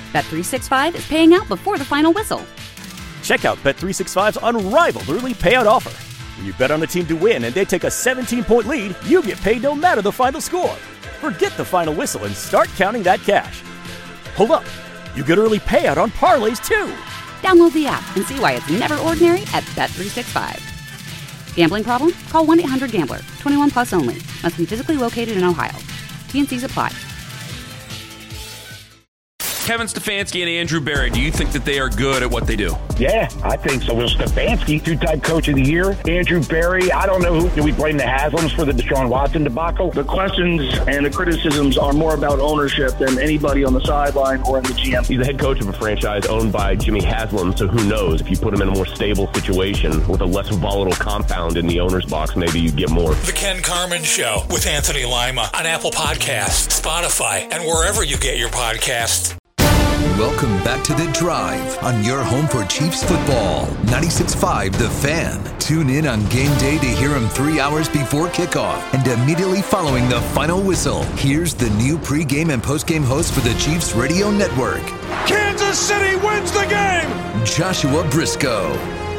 Bet365 is paying out before the final whistle. Check out Bet365's unrivaled early payout offer. When you bet on a team to win and they take a 17-point lead, you get paid no matter the final score. Forget the final whistle and start counting that cash. Hold up. You get early payout on parlays, too. Download the app and see why it's never ordinary at Bet365. Gambling problem? Call 1-800-GAMBLER. 21 plus only. Must be physically located in Ohio. T&Cs apply. Kevin Stefanski and Andrew Berry, do you think that they are good at what they do? Yeah, I think so. Well, Stefanski, two-time coach of the year. Andrew Berry, I don't know who. Do we blame the Haslams for the Deshaun Watson debacle? The questions and the criticisms are more about ownership than anybody on the sideline or in the GM. He's the head coach of a franchise owned by Jimmy Haslam, so who knows? If you put him in a more stable situation with a less volatile compound in the owner's box, maybe you get more. The Ken Carman Show with Anthony Lima on Apple Podcasts, Spotify, and wherever you get your podcasts. Welcome back to The Drive on your home for Chiefs football. 96.5 The Fan. Tune in on game day to hear him 3 hours before kickoff and immediately following the final whistle. Here's the new pregame and postgame host for the Chiefs Radio Network. Kansas City wins the game! Joshua Briscoe.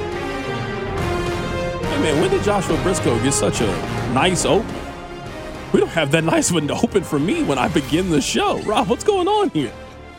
Hey man, when did Joshua Briscoe get such a nice open? We don't have that nice of an open for me when I begin the show. Rob, what's going on here?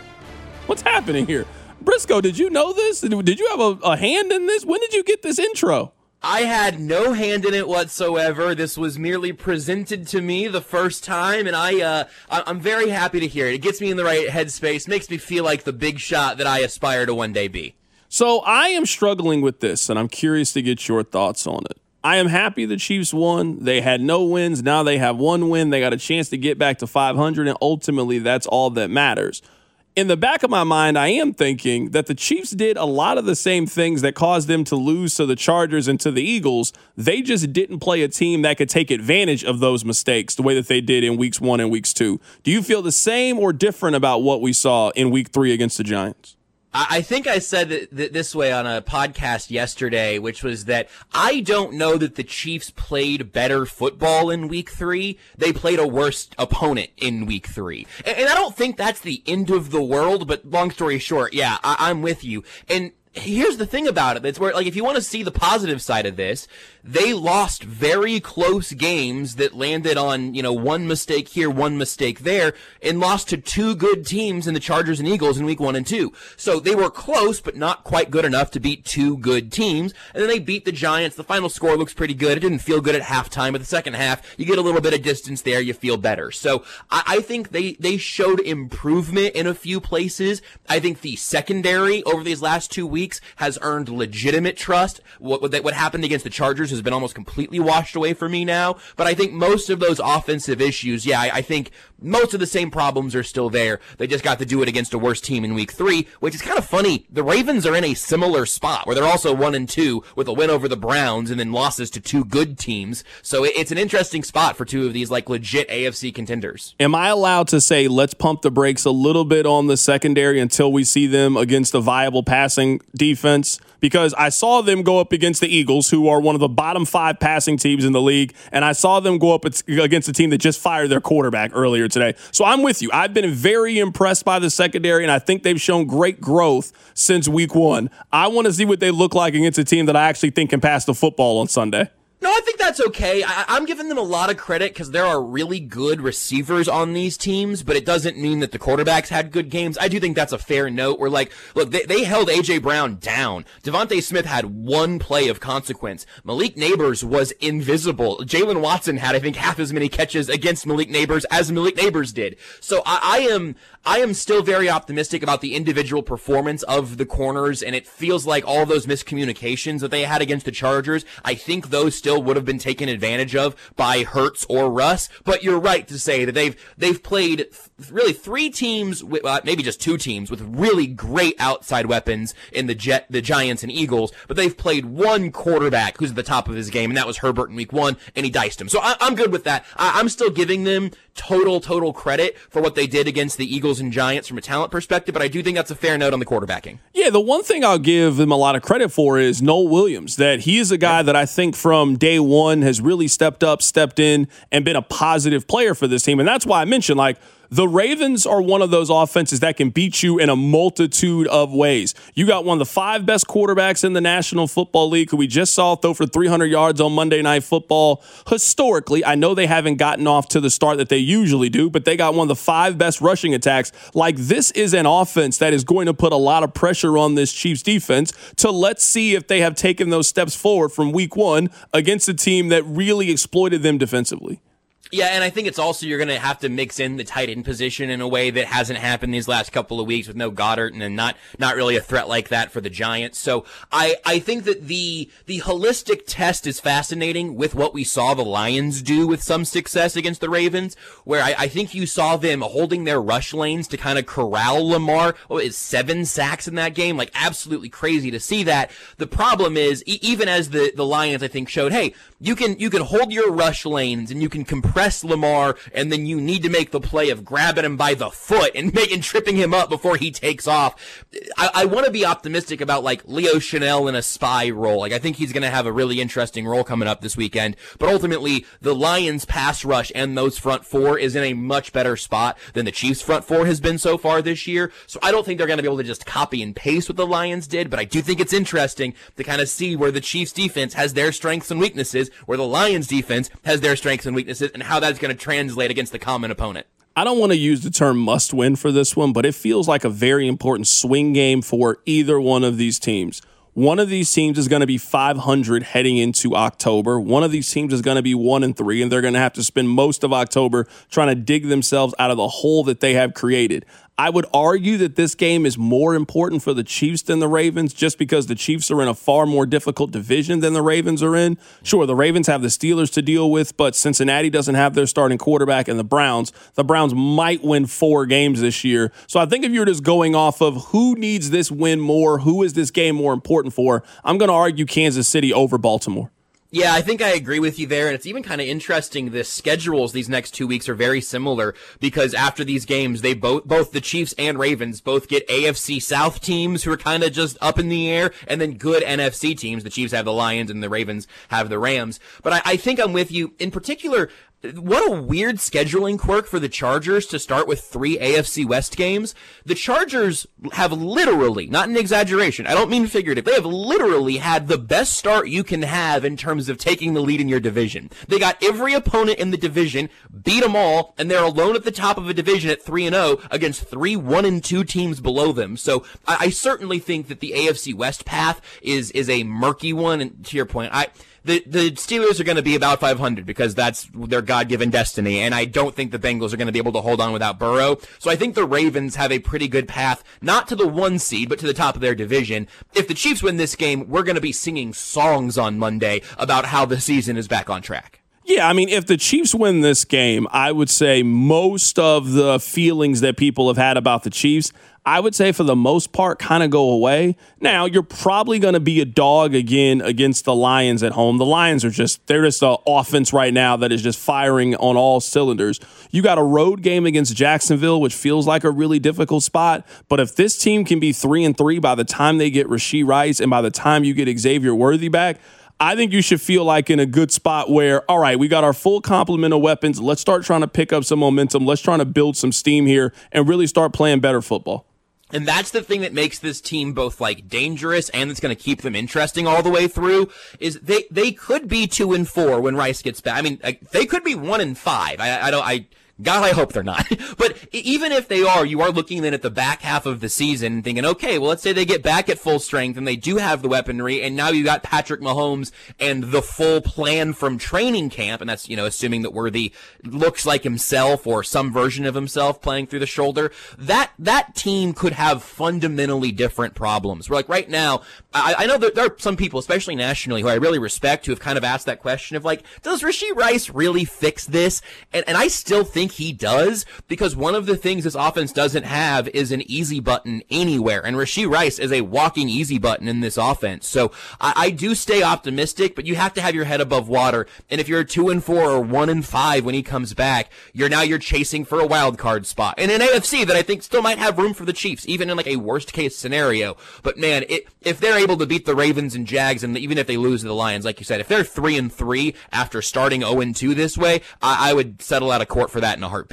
What's happening here? Briscoe, did you know this? Did you have a hand in this? When did you get this intro? I had no hand in it whatsoever. This was merely presented to me the first time, and I'm very happy to hear it. It gets me in the right headspace, makes me feel like the big shot that I aspire to one day be. So I am struggling with this, and I'm curious to get your thoughts on it. I am happy the Chiefs won. They had no wins. Now they have one win. They got a chance to get back to 500, and ultimately that's all that matters. In the back of my mind, I am thinking that the Chiefs did a lot of the same things that caused them to lose to the Chargers and to the Eagles. They just didn't play a team that could take advantage of those mistakes the way that they did in weeks 1 and weeks 2. Do you feel the same or different about what we saw in week 3 against the Giants? I think I said it this way on a podcast yesterday, which was that I don't know that the Chiefs played better football in week 3. They played a worse opponent in week 3. And I don't think that's the end of the world, but long story short, yeah, I'm with you. And here's the thing about it. It's where, like, if you want to see the positive side of this, they lost very close games that landed on, one mistake here, one mistake there, and lost to two good teams in the Chargers and Eagles in week 1 and 2. So they were close, but not quite good enough to beat two good teams. And then they beat the Giants. The final score looks pretty good. It didn't feel good at halftime, but the second half, you get a little bit of distance there, you feel better. So I think they showed improvement in a few places. I think the secondary over these last 2 weeks has earned legitimate trust. What happened against the Chargers has been almost completely washed away for me now. But I think most of those offensive issues, I think most of the same problems are still there. They just got to do it against a worse team in week 3, which is kind of funny. The Ravens are in a similar spot where they're also 1 and 2 with a win over the Browns and then losses to two good teams. So it's an interesting spot for two of these legit AFC contenders. Am I allowed to say let's pump the brakes a little bit on the secondary until we see them against a viable passing defense? Because I saw them go up against the Eagles, who are one of the bottom 5 passing teams in the league, and I saw them go up against a team that just fired their quarterback earlier today. So I'm with you. I've been very impressed by the secondary, and I think they've shown great growth since week 1. I want to see what they look like against a team that I actually think can pass the football on Sunday. No, I think that's okay. I'm giving them a lot of credit because there are really good receivers on these teams, but it doesn't mean that the quarterbacks had good games. I do think that's a fair note. Where look, they held A.J. Brown down. Devontae Smith had one play of consequence. Malik Neighbors was invisible. Jalen Watson had, I think, half as many catches against Malik Neighbors as Malik Neighbors did. So I am still very optimistic about the individual performance of the corners, and it feels like all those miscommunications that they had against the Chargers, I think those still would have been taken advantage of by Hurts or Russ. But you're right to say that they've played really 3 teams, maybe just 2 teams with really great outside weapons in the Giants and Eagles, but they've played one quarterback who's at the top of his game, and that was Herbert in week 1, and he diced him. So I'm good with that. I'm still giving them total credit for what they did against the Eagles and Giants from a talent perspective, but I do think that's a fair note on the quarterbacking. Yeah, the one thing I'll give them a lot of credit for is Noel Williams, that he is a guy that I think from day one has really stepped up, stepped in, and been a positive player for this team. And that's why I mentioned, The Ravens are one of those offenses that can beat you in a multitude of ways. You got one of the 5 best quarterbacks in the National Football League who we just saw throw for 300 yards on Monday Night Football. Historically, I know they haven't gotten off to the start that they usually do, but they got one of the 5 best rushing attacks. Like, this is an offense that is going to put a lot of pressure on this Chiefs defense to let's see if they have taken those steps forward from week 1 against a team that really exploited them defensively. Yeah, and I think it's also you're going to have to mix in the tight end position in a way that hasn't happened these last couple of weeks with no Goddard and then not really a threat like that for the Giants. So I think that the holistic test is fascinating with what we saw the Lions do with some success against the Ravens, where I think you saw them holding their rush lanes to kind of corral Lamar. What is 7 sacks in that game? Like, absolutely crazy to see that. The problem is, even as the Lions, I think, showed, hey, you can hold your rush lanes and you can compress Lamar, and then you need to make the play of grabbing him by the foot and tripping him up before he takes off. I want to be optimistic about like Leo Chanel in a spy role. Like, I think he's going to have a really interesting role coming up this weekend. But ultimately, the Lions pass rush and those front 4 is in a much better spot than the Chiefs front 4 has been so far this year. So I don't think they're going to be able to just copy and paste what the Lions did, but I do think it's interesting to kind of see where the Chiefs defense has their strengths and weaknesses, where the Lions defense has their strengths and weaknesses, and how that's going to translate against the common opponent. I don't want to use the term must win for this one, but it feels like a very important swing game for either one of these teams. One of these teams is going to be 500 heading into October. One of these teams is going to be 1-3, and they're going to have to spend most of October trying to dig themselves out of the hole that they have created. I would argue that this game is more important for the Chiefs than the Ravens, just because the Chiefs are in a far more difficult division than the Ravens are in. Sure, the Ravens have the Steelers to deal with, but Cincinnati doesn't have their starting quarterback, and the Browns might win 4 games this year. So I think if you're just going off of who needs this win more, who is this game more important for, I'm going to argue Kansas City over Baltimore. Yeah, I think I agree with you there, and it's even kind of interesting. The schedules these next 2 weeks are very similar because after these games, they both the Chiefs and Ravens both get AFC South teams who are kind of just up in the air, and then good NFC teams. The Chiefs have the Lions and the Ravens have the Rams. But I think I'm with you. In particular, what a weird scheduling quirk for the Chargers to start with 3 AFC West games. The Chargers have literally, not an exaggeration, I don't mean figurative, they have literally had the best start you can have in terms of taking the lead in your division. They got every opponent in the division, beat them all, and they're alone at the top of a division at 3-0 against 3 1-2 teams below them. So I certainly think that the AFC West path is a murky one, and to your point, The Steelers are going to be about 500 because that's their God-given destiny, and I don't think the Bengals are going to be able to hold on without Burrow. So I think the Ravens have a pretty good path, not to the 1 seed, but to the top of their division. If the Chiefs win this game, we're going to be singing songs on Monday about how the season is back on track. Yeah, I mean, if the Chiefs win this game, I would say most of the feelings that people have had about the Chiefs, I would say for the most part kind of go away. Now, you're probably going to be a dog again against the Lions at home. The Lions they're just an offense right now that is just firing on all cylinders. You got a road game against Jacksonville, which feels like a really difficult spot. But if this team can be 3-3 by the time they get Rashee Rice and by the time you get Xavier Worthy back, I think you should feel like in a good spot where, all right, we got our full complement of weapons. Let's start trying to pick up some momentum. Let's try to build some steam here and really start playing better football. And that's the thing that makes this team both like dangerous and it's going to keep them interesting all the way through is they could be 2-4 when Rice gets back. I mean, they could be 1-5. God, I hope they're not. But even if they are, you are looking then at the back half of the season and thinking, okay, well, let's say they get back at full strength and they do have the weaponry, and now you got Patrick Mahomes and the full plan from training camp, and that's, assuming that Worthy looks like himself or some version of himself playing through the shoulder. That team could have fundamentally different problems. We're like right now, I know that there are some people, especially nationally, who I really respect, who have kind of asked that question of like, does Rashee Rice really fix this? And I still think he does, because one of the things this offense doesn't have is an easy button anywhere, and Rashee Rice is a walking easy button in this offense. So I do stay optimistic, but you have to have your head above water, and if you're 2-4 or 1-5 when he comes back, you're chasing for a wild card spot in an AFC that I think still might have room for the Chiefs, even in like a worst case scenario. But man, if they're able to beat the Ravens and Jags, and even if they lose to the Lions, like you said, if they're 3-3 after starting 0-2 this way, I would settle out of court for that in a heartbeat.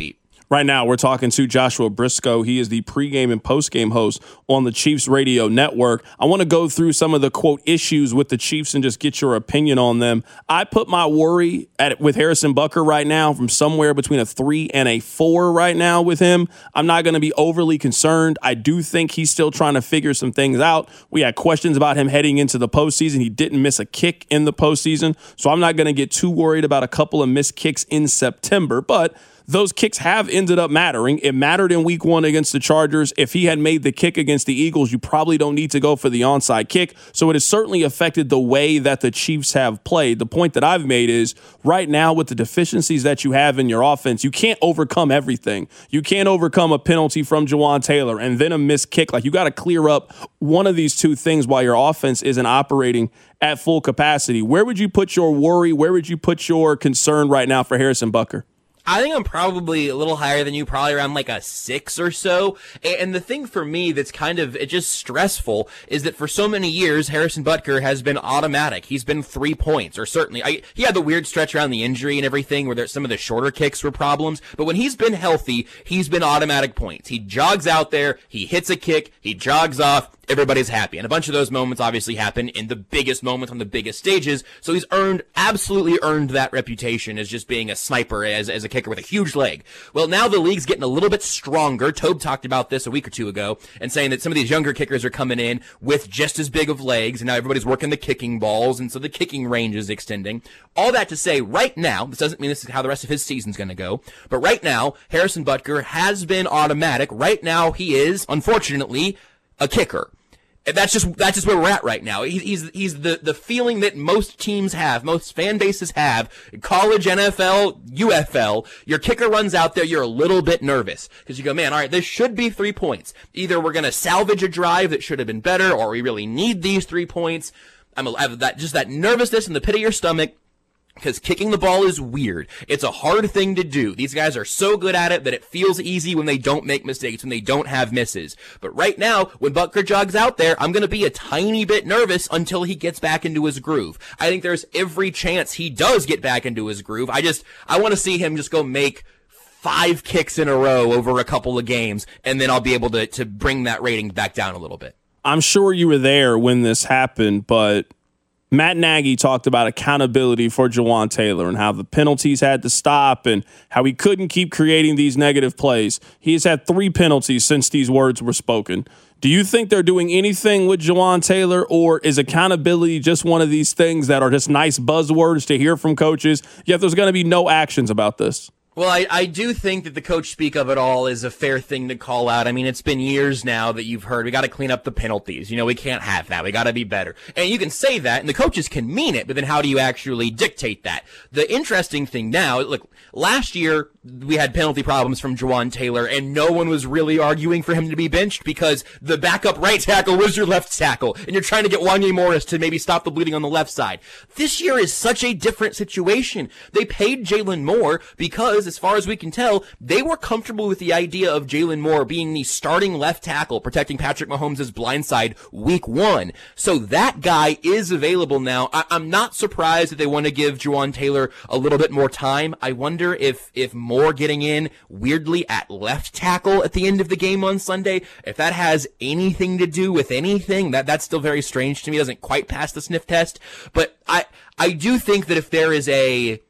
Right now, we're talking to Joshua Briscoe. He is the pregame and postgame host on the Chiefs radio network. I want to go through some of the, quote, issues with the Chiefs and just get your opinion on them. I put my worry with Harrison Butker right now from somewhere between a 3 and a 4 right now with him. I'm not going to be overly concerned. I do think he's still trying to figure some things out. We had questions about him heading into the postseason. He didn't miss a kick in the postseason, so I'm not going to get too worried about a couple of missed kicks in September, but those kicks have ended up mattering. It mattered in week 1 against the Chargers. If he had made the kick against the Eagles, you probably don't need to go for the onside kick. So it has certainly affected the way that the Chiefs have played. The point that I've made is right now with the deficiencies that you have in your offense, you can't overcome everything. You can't overcome a penalty from Jawaan Taylor and then a missed kick. Like, you got to clear up one of these two things while your offense isn't operating at full capacity. Where would you put your worry? Where would you put your concern right now for Harrison Butker? I think I'm probably a little higher than you, probably around like a 6 or so. And the thing for me that's kind of just stressful is that for so many years, Harrison Butker has been automatic. He's been 3 points, or certainly he had the weird stretch around the injury and everything where some of the shorter kicks were problems. But when he's been healthy, he's been automatic points. He jogs out there, he hits a kick, he jogs off. Everybody's happy. And a bunch of those moments obviously happen in the biggest moments on the biggest stages. So he's absolutely earned that reputation as just being a sniper, as a kicker with a huge leg. Well, now the league's getting a little bit stronger. Tobe talked about this a week or two ago and saying that some of these younger kickers are coming in with just as big of legs. And now everybody's working the kicking balls. And so the kicking range is extending. All that to say, right now, this doesn't mean this is how the rest of his season's going to go. But right now, Harrison Butker has been automatic. Right now, he is, unfortunately, a kicker. That's just where we're at right now. He's the feeling that most teams have, most fan bases have, college, NFL, UFL. Your kicker runs out there, you're a little bit nervous because you go, man, all right, this should be 3 points. Either we're going to salvage a drive that should have been better, or we really need these 3 points. I have that nervousness in the pit of your stomach. Because kicking the ball is weird. It's a hard thing to do. These guys are so good at it that it feels easy when they don't make mistakes, when they don't have misses. But right now, when Butker jogs out there, I'm going to be a tiny bit nervous until he gets back into his groove. I think there's every chance he does get back into his groove. I want to see him just go make 5 kicks in a row over a couple of games, and then I'll be able to bring that rating back down a little bit. I'm sure you were there when this happened, but Matt Nagy talked about accountability for Jawaan Taylor and how the penalties had to stop and how he couldn't keep creating these negative plays. He has had 3 penalties since these words were spoken. Do you think they're doing anything with Jawaan Taylor, or is accountability just one of these things that are just nice buzzwords to hear from coaches, yet there's going to be no actions about this? Well, I do think that the coach speak of it all is a fair thing to call out. I mean, it's been years now that you've heard we got to clean up the penalties. We can't have that. We got to be better. And you can say that, and the coaches can mean it, but then how do you actually dictate that? The interesting thing now, look, last year we had penalty problems from Jawaan Taylor, and no one was really arguing for him to be benched because the backup right tackle was your left tackle, and you're trying to get Wanya Morris to maybe stop the bleeding on the left side. This year is such a different situation. They paid Jalen Moore because, as far as we can tell, they were comfortable with the idea of Jalen Moore being the starting left tackle, protecting Patrick Mahomes' blind side week 1. So that guy is available now. I'm not surprised that they want to give Jawaan Taylor a little bit more time. I wonder if Moore getting in weirdly at left tackle at the end of the game on Sunday, if that has anything to do with anything, that's still very strange to me. It doesn't quite pass the sniff test. But I do think that if there is a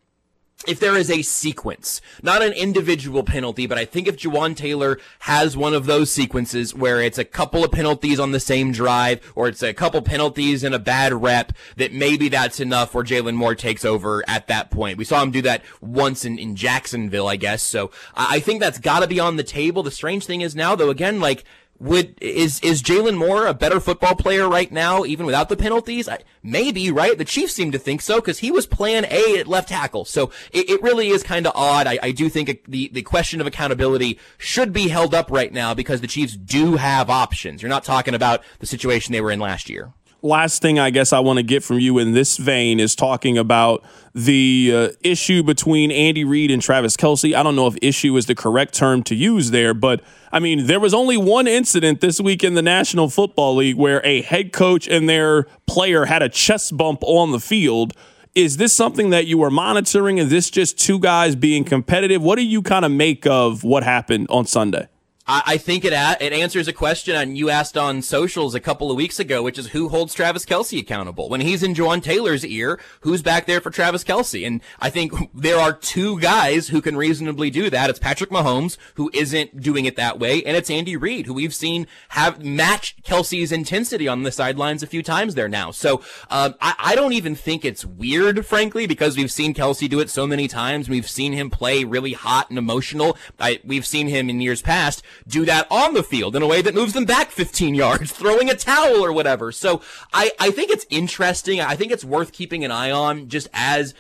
sequence, not an individual penalty, but I think if Jawaan Taylor has one of those sequences where it's a couple of penalties on the same drive, or it's a couple penalties and a bad rep, that maybe that's enough where Jalen Moore takes over at that point. We saw him do that once in Jacksonville, I guess. So I think that's got to be on the table. The strange thing is now, though, again, like, is Jalen Moore a better football player right now, even without the penalties? Maybe, right? The Chiefs seem to think so because he was plan A at left tackle. So it really is kind of odd. I do think the question of accountability should be held up right now because the Chiefs do have options. You're not talking about the situation they were in last year. Last thing I guess I want to get from you in this vein is talking about the issue between Andy Reid and Travis Kelce. I don't know if issue is the correct term to use there, but I mean, there was only one incident this week in the National Football League where a head coach and their player had a chest bump on the field. Is this something that you are monitoring? Is this just two guys being competitive? What do you kind of make of what happened on Sunday? I think it answers a question you asked on socials a couple of weeks ago, which is who holds Travis Kelce accountable? When he's in Jawaan Taylor's ear, who's back there for Travis Kelce? And I think there are two guys who can reasonably do that. It's Patrick Mahomes, who isn't doing it that way, and it's Andy Reid, who we've seen have matched Kelce's intensity on the sidelines a few times there now. So I don't even think it's weird, frankly, because we've seen Kelce do it so many times. We've seen him play really hot and emotional. We've seen him in years past do that on the field in a way that moves them back 15 yards, throwing a towel or whatever. So I think it's interesting. I think it's worth keeping an eye on, just as,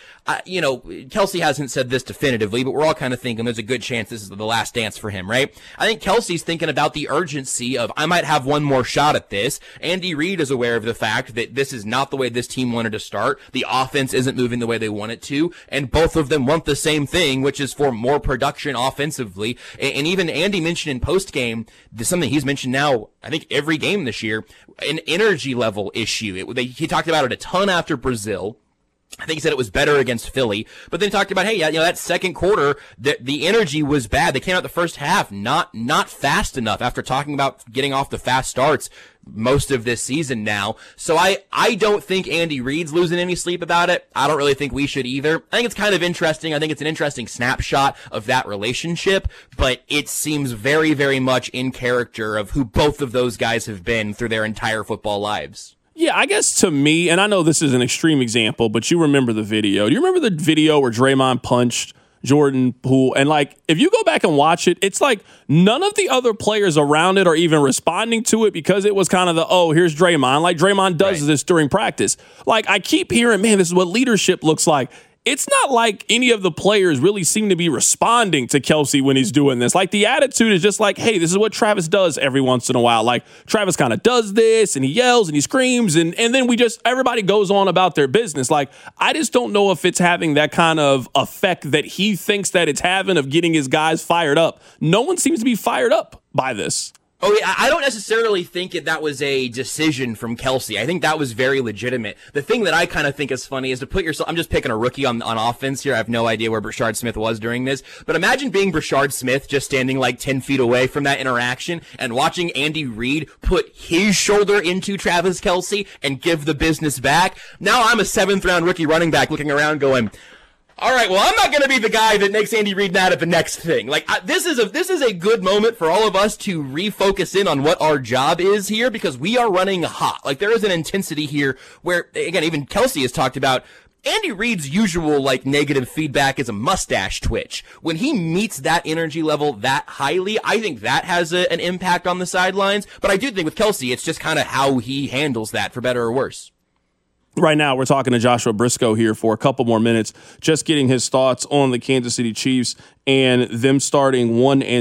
Kelce hasn't said this definitively, but we're all kind of thinking there's a good chance this is the last dance for him, right? I think Kelce's thinking about the urgency of, I might have one more shot at this. Andy Reid is aware of the fact that this is not the way this team wanted to start. The offense isn't moving the way they want it to, and both of them want the same thing, which is for more production offensively. And even Andy mentioned in post-game, something he's mentioned now, I think every game this year, an energy level issue. He talked about it a ton after Brazil. I think he said it was better against Philly, but then he talked about, hey, that second quarter, the energy was bad. They came out the first half not fast enough after talking about getting off the fast starts most of this season now. So I don't think Andy Reid's losing any sleep about it. I don't really think we should either. I think it's kind of interesting. I think it's an interesting snapshot of that relationship, but it seems very, very much in character of who both of those guys have been through their entire football lives. Yeah, I guess to me, and I know this is an extreme example, but you remember the video. Do you remember the video where Draymond punched Jordan Poole? And if you go back and watch it, it's like none of the other players around it are even responding to it because it was kind of here's Draymond. Like Draymond does this during practice. I keep hearing, man, this is what leadership looks like. It's not like any of the players really seem to be responding to Kelce when he's doing this. The attitude is just hey, this is what Travis does every once in a while. Travis kind of does this and he yells and he screams and then everybody goes on about their business. I just don't know if it's having that kind of effect that he thinks that it's having of getting his guys fired up. No one seems to be fired up by this. Oh, yeah, I don't necessarily think that was a decision from Kelce. I think that was very legitimate. The thing that I kind of think is funny is to put yourself, I'm just picking a rookie on offense here. I have no idea where Brashard Smith was during this, but imagine being Brashard Smith just standing 10 feet away from that interaction and watching Andy Reid put his shoulder into Travis Kelce and give the business back. Now I'm a 7th round rookie running back looking around going, all right, well, I'm not going to be the guy that makes Andy Reid mad at the next thing. This is a good moment for all of us to refocus in on what our job is here because we are running hot. There is an intensity here where, again, even Kelce has talked about Andy Reid's usual, negative feedback is a mustache twitch. When he meets that energy level that highly, I think that has an impact on the sidelines. But I do think with Kelce, it's just kind of how he handles that, for better or worse. Right now, we're talking to Joshua Briscoe here for a couple more minutes, just getting his thoughts on the Kansas City Chiefs and them starting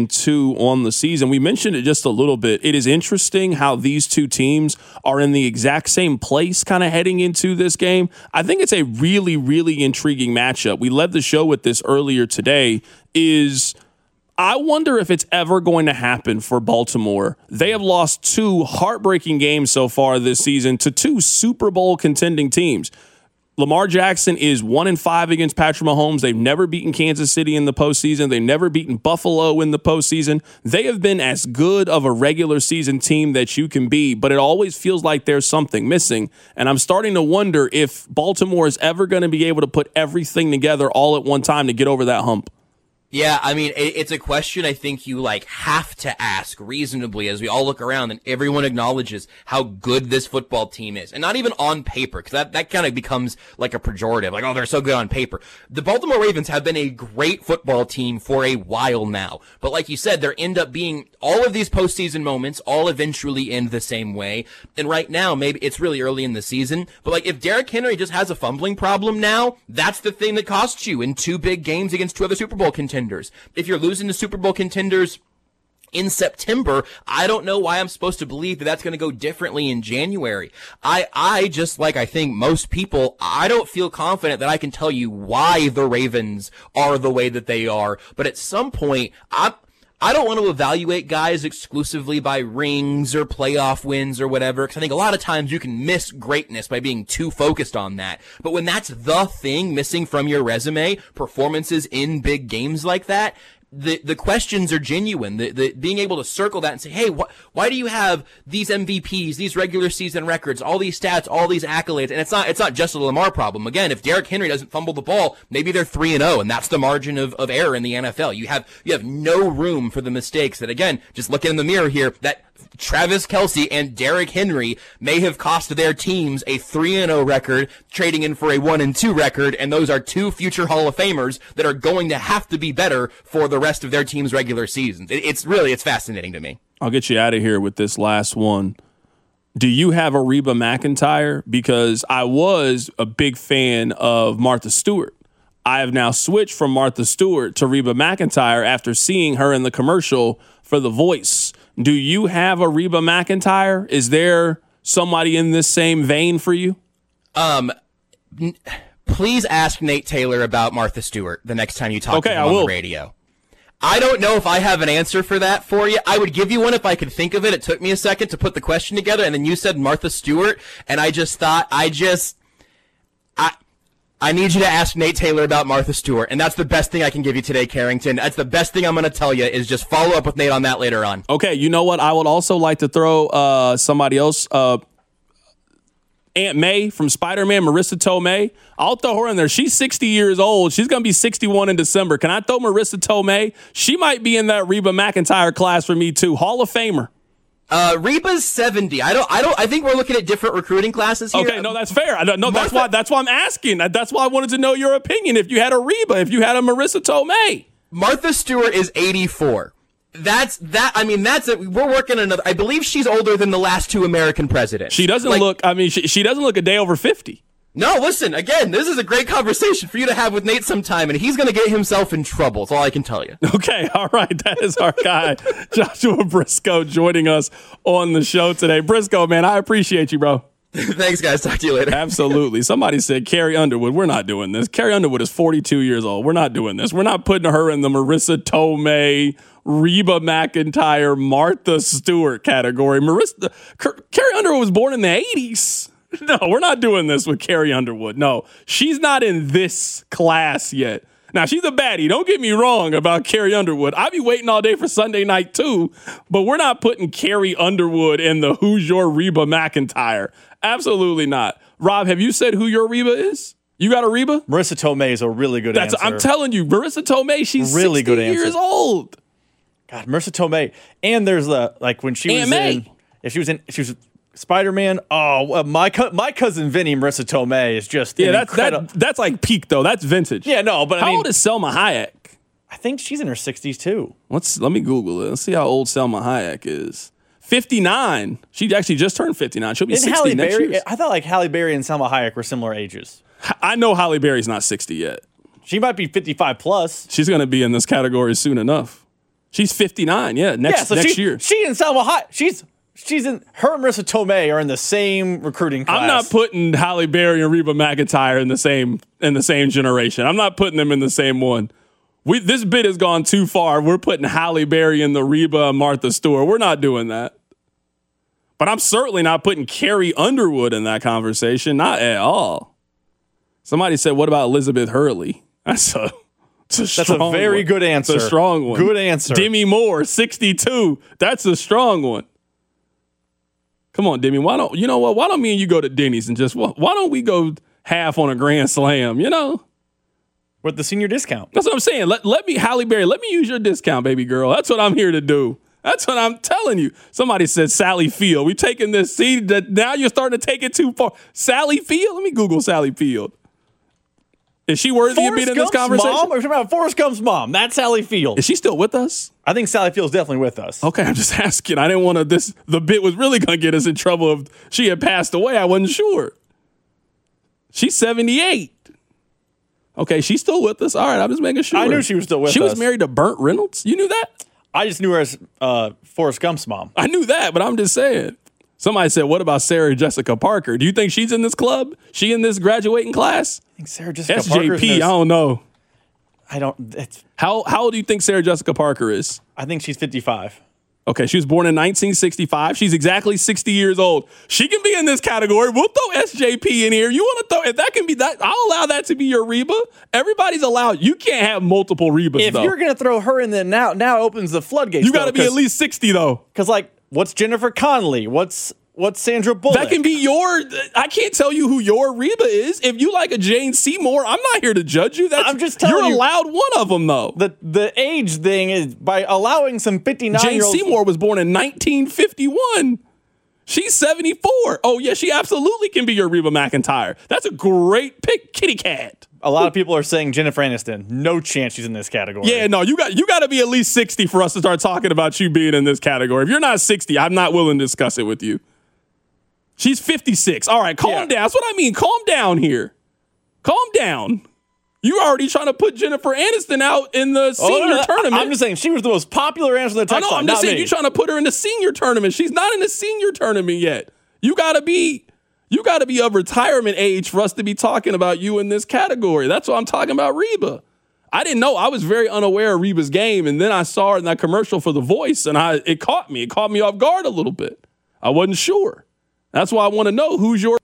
1-2 on the season. We mentioned it just a little bit. It is interesting how these two teams are in the exact same place kind of heading into this game. I think it's a really, really intriguing matchup. We led the show with this earlier today. I wonder if it's ever going to happen for Baltimore. They have lost 2 heartbreaking games so far this season to 2 Super Bowl contending teams. Lamar Jackson is 1-5 against Patrick Mahomes. They've never beaten Kansas City in the postseason. They've never beaten Buffalo in the postseason. They have been as good of a regular season team that you can be, but it always feels like there's something missing. And I'm starting to wonder if Baltimore is ever going to be able to put everything together all at one time to get over that hump. Yeah, I mean, it's a question I think you have to ask reasonably as we all look around and everyone acknowledges how good this football team is. And not even on paper, because that kind of becomes a pejorative, oh, they're so good on paper. The Baltimore Ravens have been a great football team for a while now. But like you said, there end up being all of these postseason moments all eventually end the same way. And right now, maybe it's really early in the season, but if Derrick Henry just has a fumbling problem now, that's the thing that costs you in 2 big games against 2 other Super Bowl contenders. If you're losing to Super Bowl contenders in September, I don't know why I'm supposed to believe that that's going to go differently in January. I just I think most people, I don't feel confident that I can tell you why the Ravens are the way that they are. But at some point, I don't want to evaluate guys exclusively by rings or playoff wins or whatever, because I think a lot of times you can miss greatness by being too focused on that. But when that's the thing missing from your resume, performances in big games like that, the questions are genuine. The being able to circle that and say, hey, why do you have these MVPs, these regular season records, all these stats, all these accolades? And it's not just a Lamar problem. Again, if Derrick Henry doesn't fumble the ball, maybe they're 3-0, and that's the margin of error in the NFL. You have no room for the mistakes that, again, just looking in the mirror here, that Travis Kelce and Derrick Henry may have cost their teams a 3-0 record, trading in for a 1-2 record, and those are two future Hall of Famers that are going to have to be better for the rest of their team's regular seasons. It's fascinating to me. I'll get you out of here with this last one. Do you have a Reba McEntire? Because I was a big fan of Martha Stewart. I have now switched from Martha Stewart to Reba McEntire after seeing her in the commercial for The Voice. Do you have a Reba McEntire? Is there somebody in this same vein for you? Please ask Nate Taylor about Martha Stewart the next time you talk to him on the radio. I don't know if I have an answer for that for you. I would give you one if I could think of it. It took me a second to put the question together, and then you said Martha Stewart, and I just thought, I need you to ask Nate Taylor about Martha Stewart, and that's the best thing I can give you today, Carrington. That's the best thing I'm going to tell you is just follow up with Nate on that later on. Okay, you know what? I would also like to throw somebody else, Aunt May from Spider-Man, Marissa Tomei. I'll throw her in there. She's 60 years old. She's going to be 61 in December. Can I throw Marissa Tomei? She might be in that Reba McEntire class for me too. Hall of Famer. Reba's 70. I think we're looking at different recruiting classes here. Okay, no, that's fair. That's why I'm asking. That's why I wanted to know your opinion. If you had a Reba, if you had a Marissa Tomei. Martha Stewart is 84. We're working another. I believe she's older than the last two American presidents. She doesn't look. She doesn't look a day over 50. No, listen, again, this is a great conversation for you to have with Nate sometime, and he's going to get himself in trouble. That's all I can tell you. Okay, all right. That is our guy, Joshua Briscoe, joining us on the show today. Briscoe, man, I appreciate you, bro. Thanks, guys. Talk to you later. Absolutely. Somebody said Carrie Underwood. We're not doing this. Carrie Underwood is 42 years old. We're not doing this. We're not putting her in the Marissa Tomei, Reba McEntire, Martha Stewart category. Carrie Underwood was born in the 80s. No, we're not doing this with Carrie Underwood. No, she's not in this class yet. Now, she's a baddie. Don't get me wrong about Carrie Underwood. I'd be waiting all day for Sunday night, too. But we're not putting Carrie Underwood in the Who's Your Reba McEntire. Absolutely not. Rob, have you said who your Reba is? You got a Reba? Marissa Tomei is a really good answer. I'm telling you, Marissa Tomei, she's really 60 years old. God, Marissa Tomei. And there's when she was she was Spider-Man. Oh, my cousin Vinny, Marissa Tomei is just that's like peak though. That's vintage. Yeah, no, but how old is Selma Hayek? I think she's in her 60s too. Let me Google it. Let's see how old Selma Hayek is. 59. She actually just turned 59. She'll be 60 next year. I thought Halle Berry and Selma Hayek were similar ages. I know Halle Berry's not 60 yet. She might be 55 plus. She's going to be in this category soon enough. She's 59. Yeah, next year. She and Selma Hayek. She's in. Her and Marissa Tomei are in the same recruiting class. I'm not putting Halle Berry and Reba McEntire in the same generation. I'm not putting them in the same one. This bit has gone too far. We're putting Halle Berry in the Reba Martha Stewart. We're not doing that. But I'm certainly not putting Carrie Underwood in that conversation. Not at all. Somebody said, "What about Elizabeth Hurley?" That's a very good answer. It's a strong one. Good answer. Demi Moore, 62. That's a strong one. Come on, Demi. Why don't me and you go to Denny's and just why don't we go half on a Grand Slam? You know, with the senior discount. That's what I'm saying. Let me Halle Berry. Let me use your discount, baby girl. That's what I'm here to do. That's what I'm telling you. Somebody said Sally Field. We've taken this seed that now you're starting to take it too far. Sally Field. Let me Google Sally Field. Is she worthy of being in this conversation? Mom? We're talking about Forrest Gump's mom. That's Sally Field. Is she still with us? I think Sally Field's definitely with us. Okay, I'm just asking. I didn't want to. The bit was really going to get us in trouble if she had passed away. I wasn't sure. She's 78. Okay, she's still with us. All right, I'm just making sure. I knew she was still with us. She was married to Burt Reynolds. You knew that? I just knew her as Forrest Gump's mom. I knew that, but I'm just saying. Somebody said, "What about Sarah Jessica Parker? Do you think she's in this club? She in this graduating class?" I think Sarah Jessica Parker. SJP, I don't know. I don't. How old do you think Sarah Jessica Parker is? I think she's 55. Okay, she was born in 1965. She's exactly 60 years old. She can be in this category. We'll throw SJP in here. You want to throw, if that can be that, I'll allow that to be your Reba. Everybody's allowed. You can't have multiple Rebas, if though. If you're going to throw her in there now opens the floodgates. You got to be at least 60, though. Because, like, what's Jennifer Connelly? What's Sandra Bullock? That can be I can't tell you who your Reba is. If you like a Jane Seymour, I'm not here to judge you. I'm just telling you. You're allowed one of them, though. The age thing is by allowing some 59-year-olds. Jane Seymour was born in 1951. She's 74. Oh, yeah, she absolutely can be your Reba McEntire. That's a great pick, kitty cat. A lot of people are saying Jennifer Aniston. No chance she's in this category. Yeah, no, you got to be at least 60 for us to start talking about you being in this category. If you're not 60, I'm not willing to discuss it with you. She's 56. All right, calm down. That's what I mean. Calm down here. Calm down. You already trying to put Jennifer Aniston out in the senior tournament. I'm just saying she was the most popular answer in the text line. I'm just saying you're trying to put her in the senior tournament. She's not in the senior tournament yet. You gotta be of retirement age for us to be talking about you in this category. That's what I'm talking about, Reba. I didn't know. I was very unaware of Reba's game, and then I saw her in that commercial for The Voice, and it caught me. It caught me off guard a little bit. I wasn't sure. That's why I want to know who's your.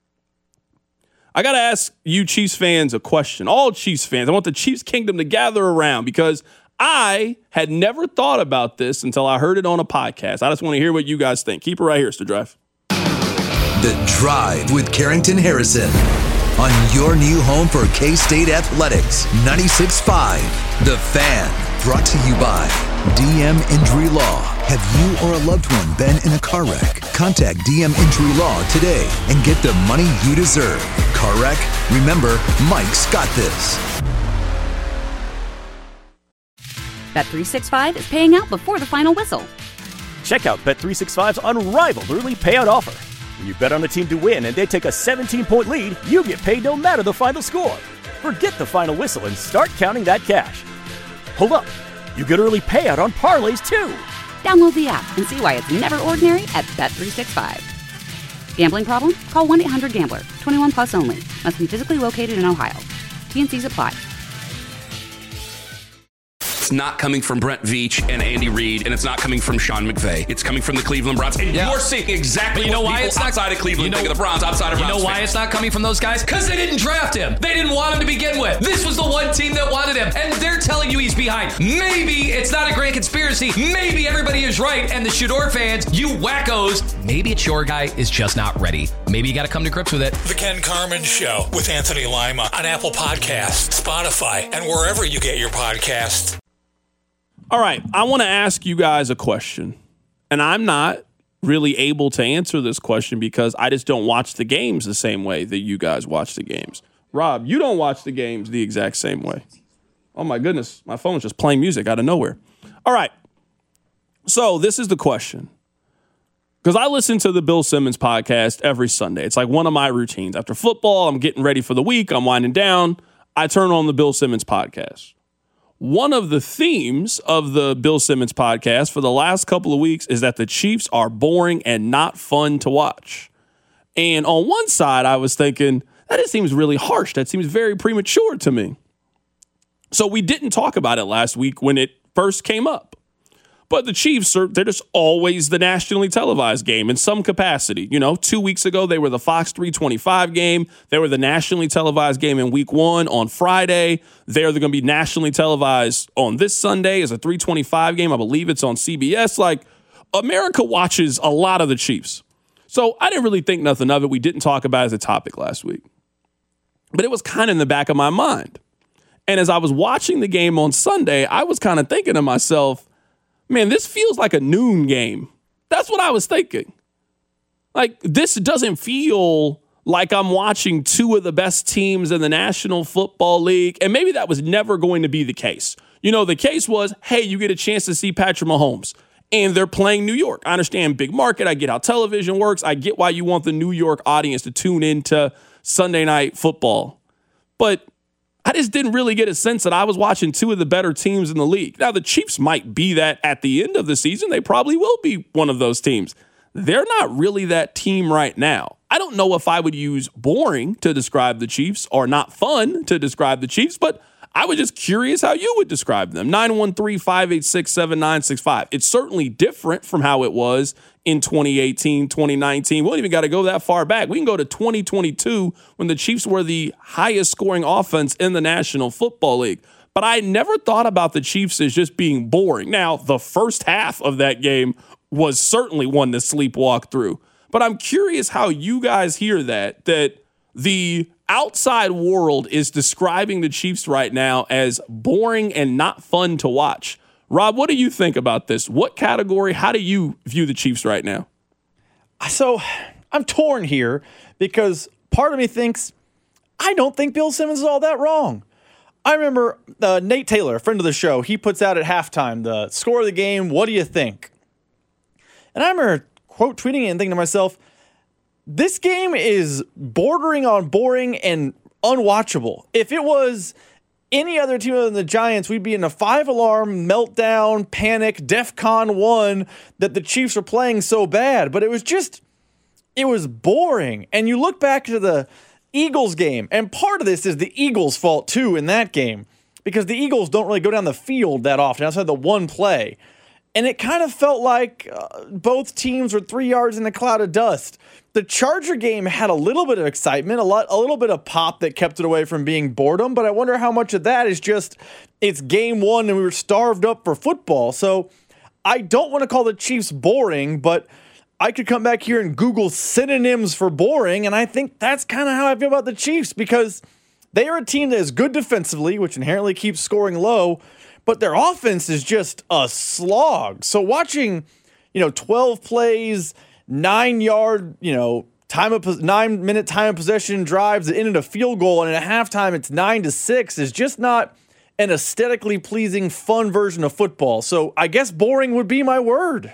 I got to ask you Chiefs fans a question. All Chiefs fans. I want the Chiefs Kingdom to gather around because I had never thought about this until I heard it on a podcast. I just want to hear what you guys think. Keep it right here. It's The Drive. The Drive with Carrington Harrison on your new home for K-State Athletics. 96.5 The Fan. Brought to you by DM Injury Law. Have you or a loved one been in a car wreck? Contact DM Injury Law today and get the money you deserve. Car wreck? Remember, Mike's got this. Bet365 is paying out before the final whistle. Check out Bet365's unrivaled early payout offer. When you bet on a team to win and they take a 17-point lead, you get paid no matter the final score. Forget the final whistle and start counting that cash. Hold up. You get early payout on parlays, too. Download the app and see why it's never ordinary at Bet365. Gambling problem? Call 1-800-GAMBLER. 21 plus only. Must be physically located in Ohio. T&Cs apply. It's not coming from Brent Veach and Andy Reid, and it's not coming from Sean McVay. It's coming from the Cleveland Browns. And you're seeing exactly what people outside of Cleveland think of the Browns, outside of Browns. You know why it's not coming from those guys? Because they didn't draft him. They didn't want him to begin with. This was the one team that wanted him, and they're telling you he's behind. Maybe it's not a great conspiracy. Maybe everybody is right, and the Shador fans, you wackos, maybe it's your guy is just not ready. Maybe you got to come to grips with it. The Ken Carman Show with Anthony Lima on Apple Podcasts, Spotify, and wherever you get your podcasts. All right, I want to ask you guys a question, and I'm not really able to answer this question because I just don't watch the games the same way that you guys watch the games. Rob, you don't watch the games the exact same way. Oh, my goodness. My phone's just playing music out of nowhere. All right, so this is the question. Because I listen to the Bill Simmons podcast every Sunday. It's like one of my routines. After football, I'm getting ready for the week. I'm winding down. I turn on the Bill Simmons podcast. One of the themes of the Bill Simmons podcast for the last couple of weeks is that the Chiefs are boring and not fun to watch. And on one side, I was thinking, that just seems really harsh. That seems very premature to me. So we didn't talk about it last week when it first came up. But the Chiefs, they're just always the nationally televised game in some capacity. 2 weeks ago, they were the Fox 325 game. They were the nationally televised game in week 1 on Friday. They're going to be nationally televised on this Sunday as a 325 game. I believe it's on CBS. Like, America watches a lot of the Chiefs. So I didn't really think nothing of it. We didn't talk about it as a topic last week. But it was kind of in the back of my mind. And as I was watching the game on Sunday, I was kind of thinking to myself, man, this feels like a noon game. That's what I was thinking. Like, this doesn't feel like I'm watching two of the best teams in the National Football League. And maybe that was never going to be the case. The case was, hey, you get a chance to see Patrick Mahomes. And they're playing New York. I understand big market. I get how television works. I get why you want the New York audience to tune into Sunday Night Football. But I just didn't really get a sense that I was watching two of the better teams in the league. Now, the Chiefs might be that at the end of the season. They probably will be one of those teams. They're not really that team right now. I don't know if I would use boring to describe the Chiefs or not fun to describe the Chiefs, but I was just curious how you would describe them. 913-586-7965. It's certainly different from how it was in 2018, 2019. We don't even got to go that far back. We can go to 2022 when the Chiefs were the highest scoring offense in the National Football League. But I never thought about the Chiefs as just being boring. Now, the first half of that game was certainly one to sleepwalk through. But I'm curious how you guys hear that the outside world is describing the Chiefs right now as boring and not fun to watch. Rob, what do you think about this? What category? How do you view the Chiefs right now? So I'm torn here because part of me thinks I don't think Bill Simmons is all that wrong. I remember Nate Taylor, a friend of the show, he puts out at halftime the score of the game. What do you think? And I remember quote tweeting it and thinking to myself, this game is bordering on boring and unwatchable. If it was any other team other than the Giants, we'd be in a 5-alarm meltdown, panic, DEFCON 1 that the Chiefs are playing so bad. But it was boring. And you look back to the Eagles game, and part of this is the Eagles' fault too in that game because the Eagles don't really go down the field that often outside the one play. And it kind of felt like both teams were 3 yards in a cloud of dust. The Charger game had a little bit of excitement, a little bit of pop that kept it away from being boredom, but I wonder how much of that is just it's game one and we were starved up for football. So I don't want to call the Chiefs boring, but I could come back here and Google synonyms for boring, and I think that's kind of how I feel about the Chiefs because they are a team that is good defensively, which inherently keeps scoring low, but their offense is just a slog. So watching, 12 plays, 9-yard, 9-minute time of possession drives that ended a field goal, and at halftime it's 9-6 is just not an aesthetically pleasing, fun version of football. So I guess boring would be my word.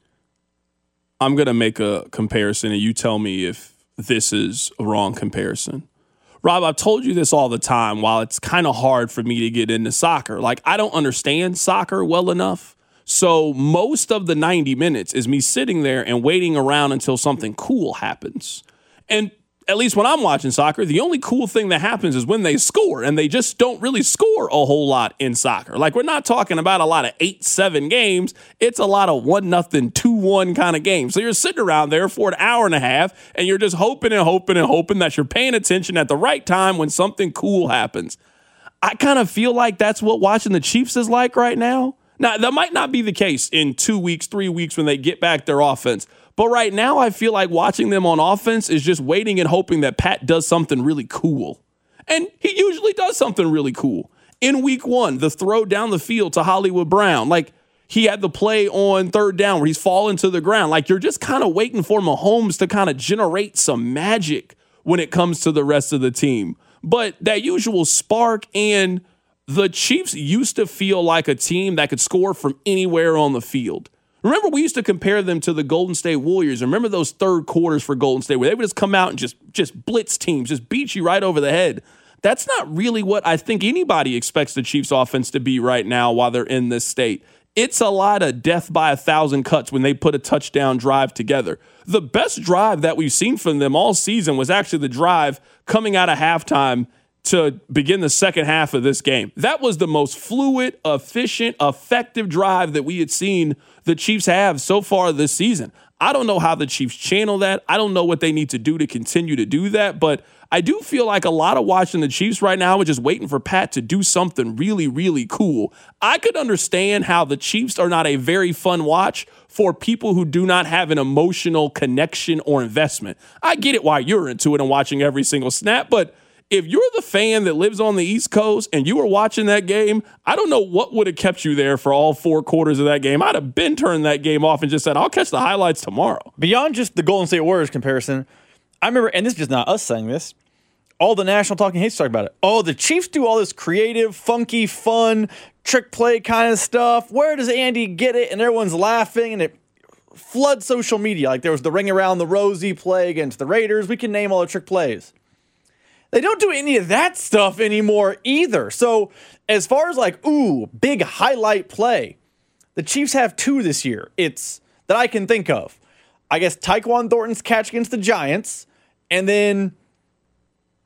I'm going to make a comparison, and you tell me if this is a wrong comparison. Rob, I've told you this all the time. While it's kind of hard for me to get into soccer, I don't understand soccer well enough. So most of the 90 minutes is me sitting there and waiting around until something cool happens. And at least when I'm watching soccer, the only cool thing that happens is when they score, and they just don't really score a whole lot in soccer. We're not talking about a lot of 8-7 games. It's a lot of 1-0, 2-1 kind of games. So you're sitting around there for an hour and a half, and you're just hoping and hoping and hoping that you're paying attention at the right time when something cool happens. I kind of feel like that's what watching the Chiefs is like right now. Now, that might not be the case in 2 weeks, 3 weeks when they get back their offense. But right now, I feel like watching them on offense is just waiting and hoping that Pat does something really cool. And he usually does something really cool. In week 1, the throw down the field to Hollywood Brown. He had the play on third down where he's falling to the ground. You're just kind of waiting for Mahomes to kind of generate some magic when it comes to the rest of the team. But that usual spark, and the Chiefs used to feel like a team that could score from anywhere on the field. Remember, we used to compare them to the Golden State Warriors. Remember those third quarters for Golden State where they would just come out and just blitz teams, just beat you right over the head. That's not really what I think anybody expects the Chiefs offense to be right now while they're in this state. It's a lot of death by 1,000 cuts when they put a touchdown drive together. The best drive that we've seen from them all season was actually the drive coming out of halftime to begin the second half of this game. That was the most fluid, efficient, effective drive that we had seen the Chiefs have so far this season. I don't know how the Chiefs channel that. I don't know what they need to do to continue to do that, but I do feel like a lot of watching the Chiefs right now is just waiting for Pat to do something really, really cool. I could understand how the Chiefs are not a very fun watch for people who do not have an emotional connection or investment. I get it why you're into it and watching every single snap, but if you're the fan that lives on the East Coast and you were watching that game, I don't know what would have kept you there for all 4 quarters of that game. I'd have been turned that game off and just said, I'll catch the highlights tomorrow. Beyond just the Golden State Warriors comparison, I remember, and this is just not us saying this, all the national talking heads talk about it. Oh, the Chiefs do all this creative, funky, fun, trick play kind of stuff. Where does Andy get it? And everyone's laughing, and it floods social media. There was the ring around the rosy play against the Raiders. We can name all the trick plays. They don't do any of that stuff anymore either. So as far as big highlight play, the Chiefs have 2 this year. It's that I can think of. I guess Tyquan Thornton's catch against the Giants, and then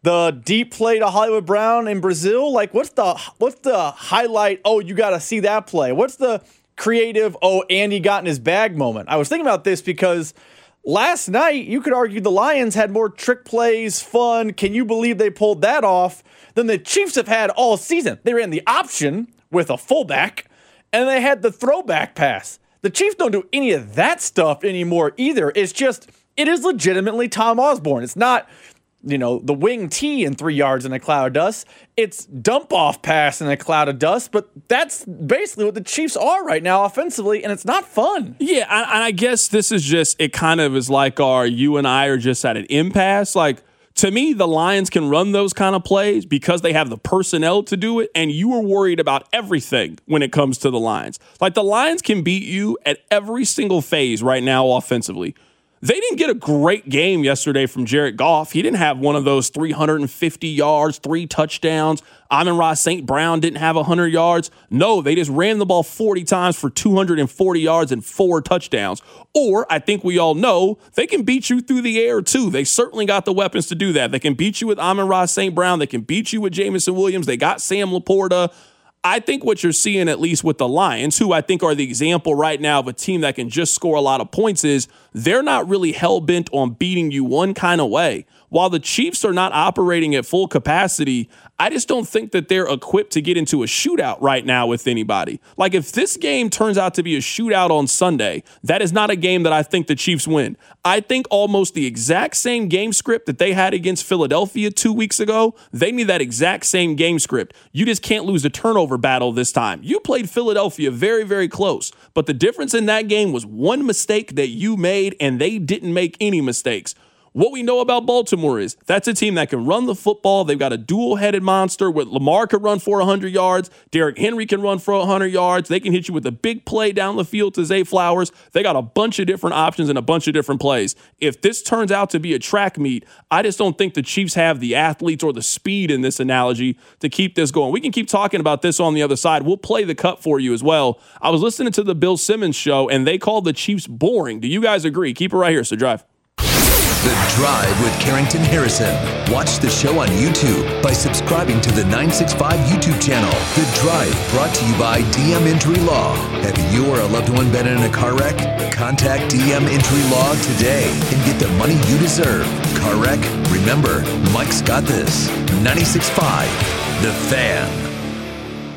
The deep play to Hollywood Brown in Brazil. Like, what's the highlight? Oh, you got to see that play. What's the creative, oh, Andy got in his bag moment? I was thinking about this because last night, you could argue the Lions had more trick plays, fun. Can you believe they pulled that off than the Chiefs have had all season? They ran the option with a fullback, and they had the throwback pass. The Chiefs don't do any of that stuff anymore either. It's just, it is legitimately Tom Osborne. It's not, the wing tee in 3 yards in a cloud of dust. It's dump off pass in a cloud of dust, but that's basically what the Chiefs are right now offensively, and it's not fun. Yeah, and I guess this is just, it kind of is like you and I are just at an impasse. Like, to me, the Lions can run those kind of plays because they have the personnel to do it, and you are worried about everything when it comes to the Lions. Like, the Lions can beat you at every single phase right now offensively. They didn't get a great game yesterday from Jared Goff. He didn't have one of those 350 yards, 3 touchdowns. Amon-Ra St. Brown didn't have 100 yards. No, they just ran the ball 40 times for 240 yards and 4 touchdowns. Or, I think we all know, they can beat you through the air too. They certainly got the weapons to do that. They can beat you with Amon-Ra St. Brown. They can beat you with Jameson Williams. They got Sam Laporta. I think what you're seeing, at least with the Lions, who I think are the example right now of a team that can just score a lot of points, is they're not really hell-bent on beating you one kind of way. While the Chiefs are not operating at full capacity, I just don't think that they're equipped to get into a shootout right now with anybody. Like, if this game turns out to be a shootout on Sunday, that is not a game that I think the Chiefs win. I think almost the exact same game script that they had against Philadelphia 2 weeks ago, they need that exact same game script. You just can't lose the turnover battle this time. You played Philadelphia very, very close, but the difference in that game was one mistake that you made, and they didn't make any mistakes. What we know about Baltimore is that's a team that can run the football. They've got a dual-headed monster with Lamar can run for 100 yards. Derrick Henry can run for 100 yards. They can hit you with a big play down the field to Zay Flowers. They got a bunch of different options and a bunch of different plays. If this turns out to be a track meet, I just don't think the Chiefs have the athletes or the speed in this analogy to keep this going. We can keep talking about this on the other side. We'll play the cut for you as well. I was listening to the Bill Simmons show, and they called the Chiefs boring. Do you guys agree? Keep it right here, so drive. The Drive with Carrington Harrison. Watch the show on YouTube by subscribing to the 965 YouTube channel. The Drive, brought to you by DM Injury Law. Have you or a loved one been in a car wreck? Contact DM Injury Law today and get the money you deserve. Car wreck? Remember, Mike's got this. 96.5, The Fan.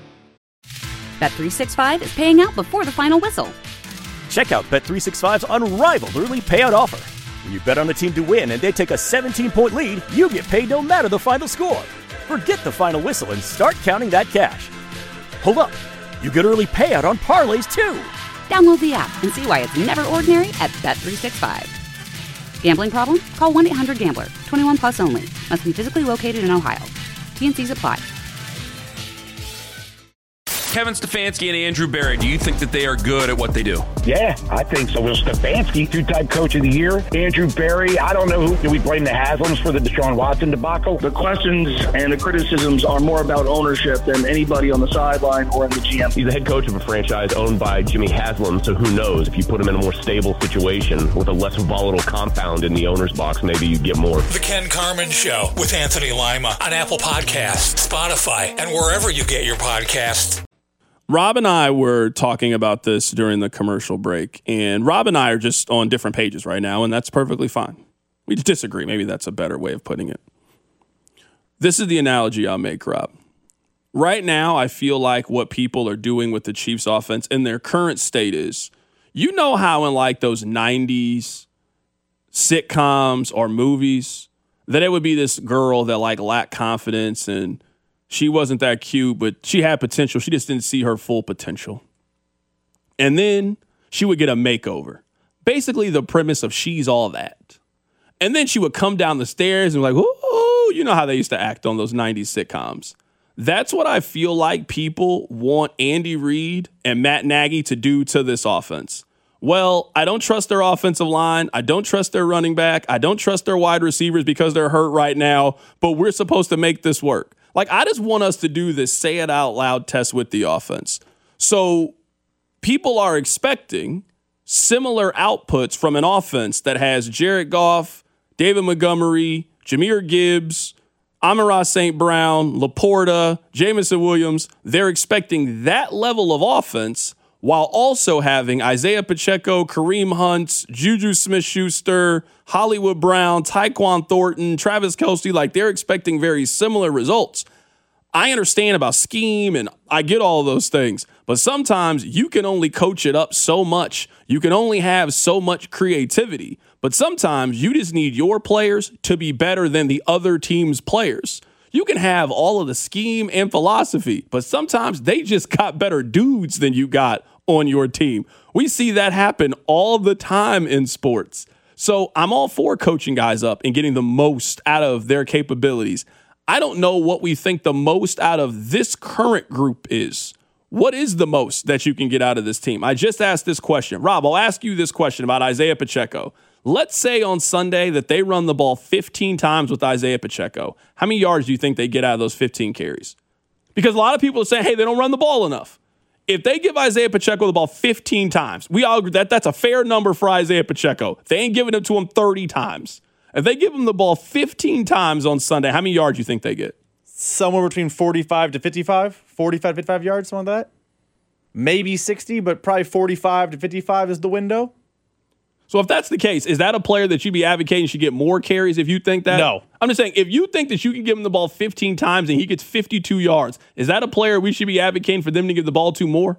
Bet365 is paying out before the final whistle. Check out Bet365's unrivaled early payout offer. When you bet on a team to win and they take a 17-point lead, you get paid no matter the final score. Forget the final whistle and start counting that cash. Hold up. You get early payout on parlays, too. Download the app and see why it's never ordinary at Bet365. Gambling problem? Call 1-800-GAMBLER. 21 plus only. Must be physically located in Ohio. T&Cs apply. Kevin Stefanski and Andrew Berry, do you think that they are good at what they do? Yeah, I think so. Will Stefanski, 2-time coach of the year. Andrew Berry, I don't know who. Do we blame the Haslams for the Deshaun Watson debacle? The questions and the criticisms are more about ownership than anybody on the sideline or in the GM. He's the head coach of a franchise owned by Jimmy Haslam, so who knows? If you put him in a more stable situation with a less volatile compound in the owner's box, maybe you get more. The Ken Carman Show with Anthony Lima on Apple Podcasts, Spotify, and wherever you get your podcasts. Rob and I were talking about this during the commercial break, and Rob and I are just on different pages right now, and that's perfectly fine. We disagree. Maybe that's a better way of putting it. This is the analogy I'll make, Rob. Right now, I feel like what people are doing with the Chiefs offense in their current state is, you know how in like those 90s sitcoms or movies, that it would be this girl that like lacked confidence and she wasn't that cute, but she had potential. She just didn't see her full potential. And then she would get a makeover. Basically the premise of she's all that. And then she would come down the stairs and be like, ooh, you know how they used to act on those 90s sitcoms. That's what I feel like people want Andy Reid and Matt Nagy to do to this offense. Well, I don't trust their offensive line. I don't trust their running back. I don't trust their wide receivers because they're hurt right now, but we're supposed to make this work. Like, I just want us to do this say it out loud test with the offense. So people are expecting similar outputs from an offense that has Jared Goff, David Montgomery, Jahmyr Gibbs, Amon-Ra St. Brown, Laporta, Jameson Williams, they're expecting that level of offense while also having Isaiah Pacheco, Kareem Hunt, Juju Smith-Schuster, Hollywood Brown, Tyquan Thornton, Travis Kelce. Like, they're expecting very similar results. I understand about scheme and I get all those things, but sometimes you can only coach it up so much. You can only have so much creativity, but sometimes you just need your players to be better than the other team's players. You can have all of the scheme and philosophy, but sometimes they just got better dudes than you got on your team. We see that happen all the time in sports. So I'm all for coaching guys up and getting the most out of their capabilities. I don't know what we think the most out of this current group is. What is the most that you can get out of this team? I just asked this question. Rob, I'll ask you this question about Isaiah Pacheco. Let's say on Sunday that they run the ball 15 times with Isaiah Pacheco. How many yards do you think they get out of those 15 carries? Because a lot of people are saying, hey, they don't run the ball enough. If they give Isaiah Pacheco the ball 15 times, we all agree that that's a fair number for Isaiah Pacheco. They ain't giving it to him 30 times. If they give him the ball 15 times on Sunday, how many yards do you think they get? Somewhere between 45 to 55, 45 to 55 yards, something like that. Maybe 60, but probably 45 to 55 is the window. So if that's the case, is that a player that you'd be advocating should get more carries if you think that? No. I'm just saying, if you think that you can give him the ball 15 times and he gets 52 yards, is that a player we should be advocating for them to give the ball to more?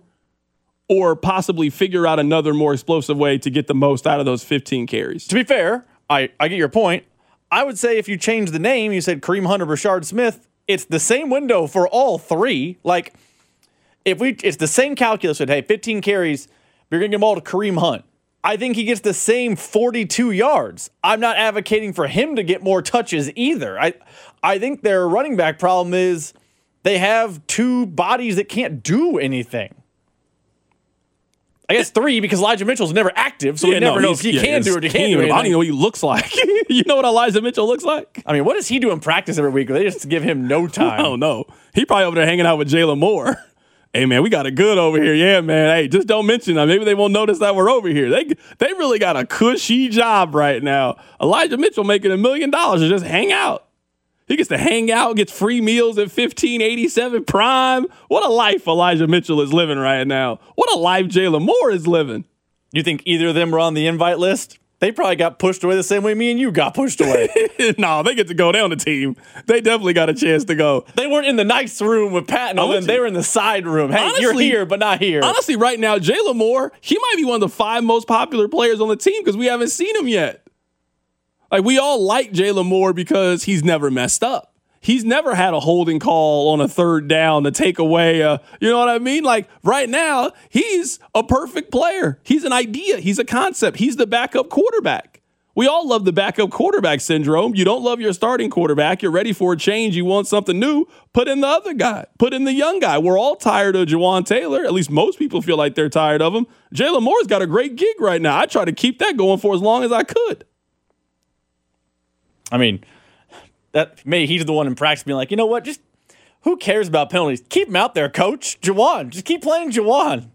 Or possibly figure out another more explosive way to get the most out of those 15 carries? To be fair, I get your point. I would say if you change the name, you said Kareem Hunt or Rashard Smith, it's the same window for all three. Like, it's the same calculus that, hey, 15 carries, you're going to give them all to Kareem Hunt. I think he gets the same 42 yards. I'm not advocating for him to get more touches either. I think their running back problem is they have two bodies that can't do anything. I guess three, because Elijah Mitchell's never active, so we never know if he can do it or he can't do it. I don't even know what he looks like. You know what Elijah Mitchell looks like? I mean, what does he do in practice every week? They just give him no time. I don't know. He probably over there hanging out with Jalen Moore. Hey, man, we got it good over here. Yeah, man. Hey, just don't mention that. Maybe they won't notice that we're over here. They really got a cushy job right now. Elijah Mitchell making $1 million to just hang out. He gets to hang out, gets free meals at 1587 Prime. What a life Elijah Mitchell is living right now. What a life Jalen Moore is living. You think either of them were on the invite list? They probably got pushed away the same way me and you got pushed away. No, they get to go down the team. They definitely got a chance to go. They weren't in the nice room with Pat and all them. They were in the side room. Hey, honestly, you're here, but not here. Honestly, right now, Jalen Moore, he might be one of the 5 most popular players on the team because we haven't seen him yet. Like, we all like Jalen Moore because he's never messed up. He's never had a holding call on a third down to take away you know what I mean? Like, right now, he's a perfect player. He's an idea. He's a concept. He's the backup quarterback. We all love the backup quarterback syndrome. You don't love your starting quarterback. You're ready for a change. You want something new. Put in the other guy. Put in the young guy. We're all tired of Jawan Taylor. At least most people feel like they're tired of him. Jalen Moore's got a great gig right now. I try to keep that going for as long as I could. I mean, that maybe he's the one in practice being like, you know what? Just who cares about penalties? Keep him out there, coach. Jawan. Just keep playing Jawan.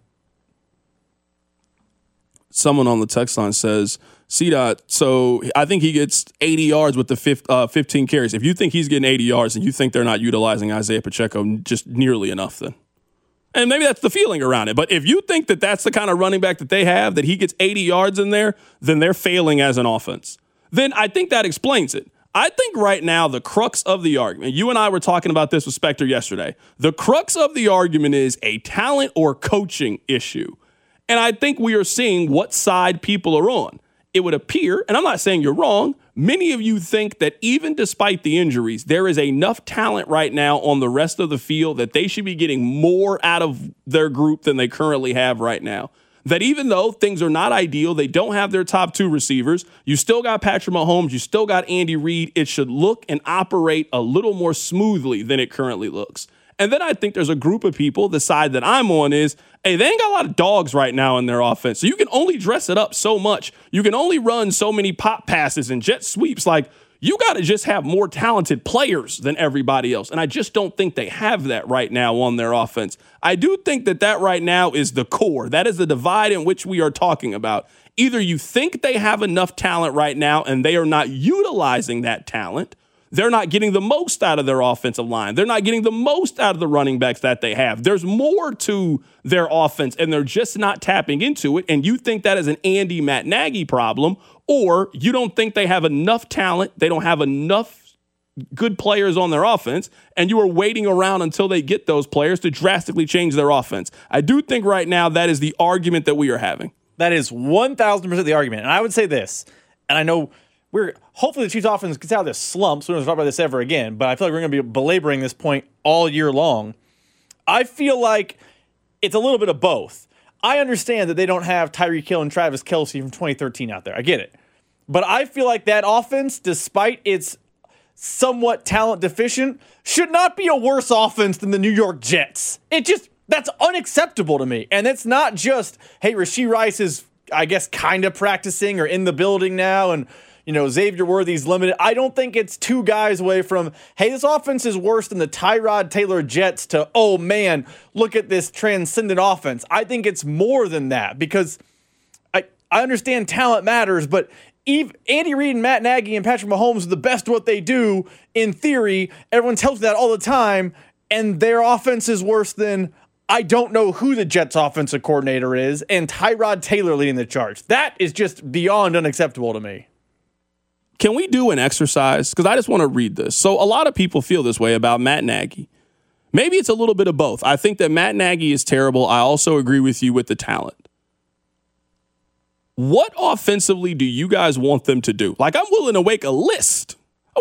Someone on the text line says, CDOT, so I think he gets 80 yards with the 15 carries. If you think he's getting 80 yards and you think they're not utilizing Isaiah Pacheco just nearly enough then. And maybe that's the feeling around it. But if you think that that's the kind of running back that they have, that he gets 80 yards in there, then they're failing as an offense. Then I think that explains it. I think right now the crux of the argument, you and I were talking about this with Spectre yesterday, the crux of the argument is a talent or coaching issue. And I think we are seeing what side people are on. It would appear, and I'm not saying you're wrong, many of you think that even despite the injuries, there is enough talent right now on the rest of the field that they should be getting more out of their group than they currently have right now. That even though things are not ideal, they don't have their top 2 receivers, you still got Patrick Mahomes, you still got Andy Reid, it should look and operate a little more smoothly than it currently looks. And then I think there's a group of people, the side that I'm on is, hey, they ain't got a lot of dogs right now in their offense. So you can only dress it up so much. You can only run so many pop passes and jet sweeps. Like, you got to just have more talented players than everybody else. And I just don't think they have that right now on their offense. I do think that right now is the core. That is the divide in which we are talking about. Either you think they have enough talent right now and they are not utilizing that talent, they're not getting the most out of their offensive line. They're not getting the most out of the running backs that they have. There's more to their offense, and they're just not tapping into it. And you think that is an Andy Matt Nagy problem, or you don't think they have enough talent, they don't have enough good players on their offense, and you are waiting around until they get those players to drastically change their offense. I do think right now that is the argument that we are having. That is 1,000% the argument. And I would say this, and I know hopefully the Chiefs offense gets out of this slump, so we don't talk about this ever again, but I feel like we're going to be belaboring this point all year long. I feel like it's a little bit of both. I understand that they don't have Tyreek Hill and Travis Kelce from 2013 out there. I get it. But I feel like that offense, despite its somewhat talent deficient, should not be a worse offense than the New York Jets. That's unacceptable to me. And it's not just, hey, Rashee Rice is, I guess, kind of practicing or in the building now, and Xavier Worthy's limited. I don't think it's two guys away from, hey, this offense is worse than the Tyrod Taylor Jets to, oh man, look at this transcendent offense. I think it's more than that, because I understand talent matters, but Andy Reid and Matt Nagy and Patrick Mahomes are the best at what they do in theory. Everyone tells me that all the time, and their offense is worse than, I don't know who the Jets offensive coordinator is, and Tyrod Taylor leading the charge. That is just beyond unacceptable to me. Can we do an exercise? Because I just want to read this. So a lot of people feel this way about Matt Nagy. Maybe it's a little bit of both. I think that Matt Nagy is terrible. I also agree with you with the talent. What offensively do you guys want them to do? Like, I'm willing to make a list.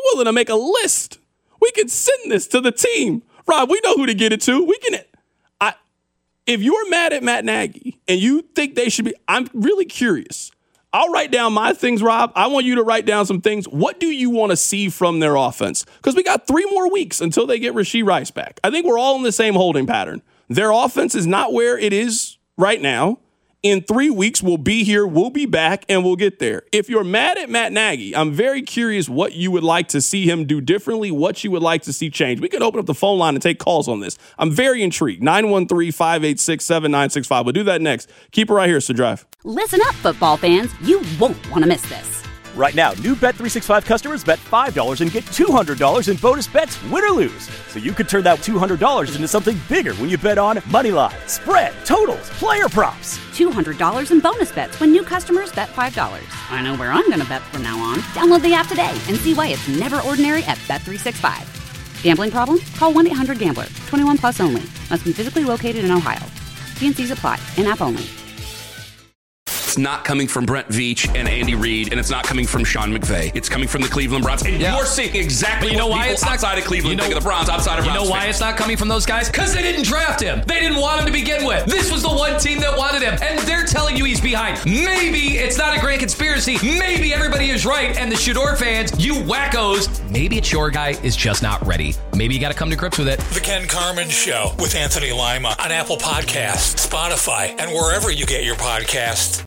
We can send this to the team. Rob, we know who to get it to. If you're mad at Matt Nagy and you think they should be, I'm really curious. I'll write down my things, Rob. I want you to write down some things. What do you want to see from their offense? Because we got 3 more weeks until they get Rashee Rice back. I think we're all in the same holding pattern. Their offense is not where it is right now. In 3 weeks, we'll be here, we'll be back, and we'll get there. If you're mad at Matt Nagy, I'm very curious what you would like to see him do differently, what you would like to see change. We could open up the phone line and take calls on this. I'm very intrigued. 913-586-7965. We'll do that next. Keep it right here, it's The Drive. Listen up, football fans. You won't want to miss this. Right now, new Bet365 customers bet $5 and get $200 in bonus bets, win or lose. So you could turn that $200 into something bigger when you bet on money line, spread, totals, player props. $200 in bonus bets when new customers bet $5. I know where I'm going to bet from now on. Download the app today and see why it's never ordinary at Bet365. Gambling problem? Call 1-800-GAMBLER. 21 plus only. Must be physically located in Ohio. T&Cs apply. In-app only. It's not coming from Brent Veach and Andy Reid, and it's not coming from Sean McVay. It's coming from the Cleveland Browns. And you're seeing exactly what people outside of Cleveland think of the Browns, outside of Browns. You know why it's not coming from those guys? Because they didn't draft him. They didn't want him to begin with. This was the one team that wanted him, and they're telling you he's behind. Maybe it's not a grand conspiracy. Maybe everybody is right, and the Shador fans, you wackos, maybe it's your guy is just not ready. Maybe you got to come to grips with it. The Ken Carman Show with Anthony Lima on Apple Podcasts, Spotify, and wherever you get your podcasts.